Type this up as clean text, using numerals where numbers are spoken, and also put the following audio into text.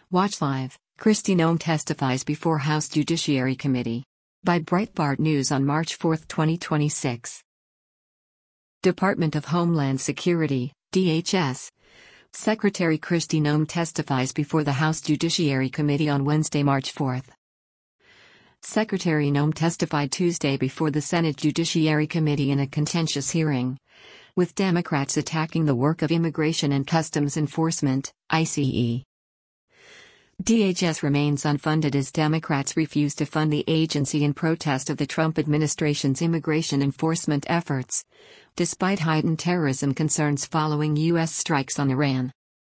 Watch Live, Kristi Noem testifies before House Judiciary Committee. By Breitbart News on March 4, 2026. Department of Homeland Security, DHS. Secretary Kristi Noem testifies before the House Judiciary Committee on Wednesday, March 4. Secretary Noem testified Tuesday before the Senate Judiciary Committee in a contentious hearing, with Democrats attacking the work of Immigration and Customs Enforcement, ICE. DHS remains unfunded as Democrats refuse to fund the agency in protest of the Trump administration's immigration enforcement efforts, despite heightened terrorism concerns following U.S. strikes on Iran.